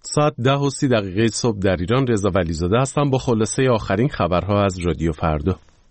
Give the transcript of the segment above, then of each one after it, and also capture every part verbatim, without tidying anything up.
ساعت ده و سی دقیقه صبح در ایران. رضا ولیزاده هستم با خلاصه آخرین خبرها از رادیو فردا.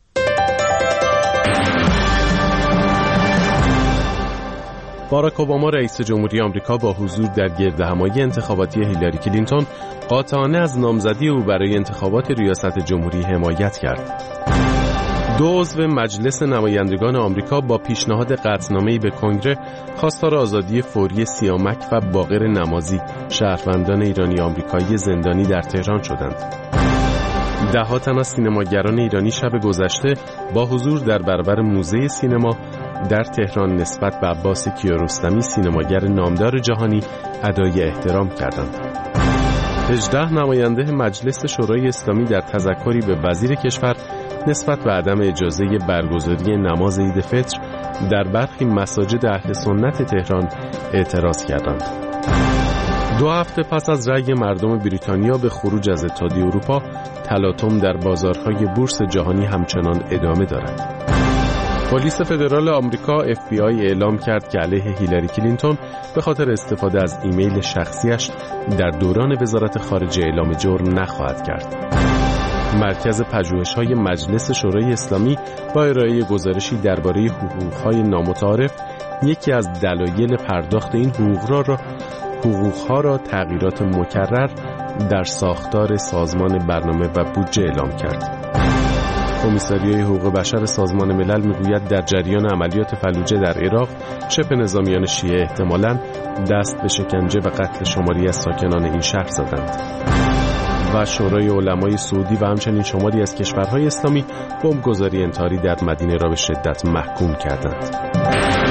باراک اوباما رئیس جمهوری آمریکا با حضور در گردهمایی انتخاباتی هیلاری کلینتون قاطعانه از نامزدی او برای انتخابات ریاست جمهوری حمایت کرد. دو عضو مجلس نمایندگان آمریکا با پیشنهاد قطعنامه‌ای به کنگره خواستار آزادی فوری سیامک و باقر نمازی شهروندان ایرانی آمریکایی زندانی در تهران شدند. ده‌ها تن از سینماگران ایرانی شب گذشته با حضور در برابر موزه سینما در تهران نسبت به عباس کیارستمی سینماگر نامدار جهانی ادای احترام کردند. هجده نماینده مجلس شورای اسلامی در تذکری به وزیر کشور نسبت به عدم اجازه برگزاری نماز عید فطر در برخی مساجد اهل سنت تهران اعتراض کردند. دو هفته پس از رأی مردم بریتانیا به خروج از اتحادیه اروپا، تلاطم در بازارهای بورس جهانی همچنان ادامه دارد. پلیس فدرال آمریکا اف بی آی اعلام کرد که علیه هیلاری کلینتون به خاطر استفاده از ایمیل شخصیش در دوران وزارت خارجه اعلام جرم نخواهد کرد. مرکز پژوهش‌های مجلس شورای اسلامی با ارائه گزارشی درباره حقوق‌های نامتعارف یکی از دلایل پرداخت این حقوق را حقوق‌ها را تغییرات مکرر در ساختار سازمان برنامه و بودجه اعلام کرد. کمیساریای حقوق بشر سازمان ملل میگوید در جریان عملیات فلوجه در عراق شبه نظامیان شیعه احتمالاً دست به شکنجه و قتل شماری از ساکنان این شهر زدند. و شورای علمای سعودی و همچنین شماری از کشورهای اسلامی بمبگذاری انتحاری در مدینه را به شدت محکوم کردند.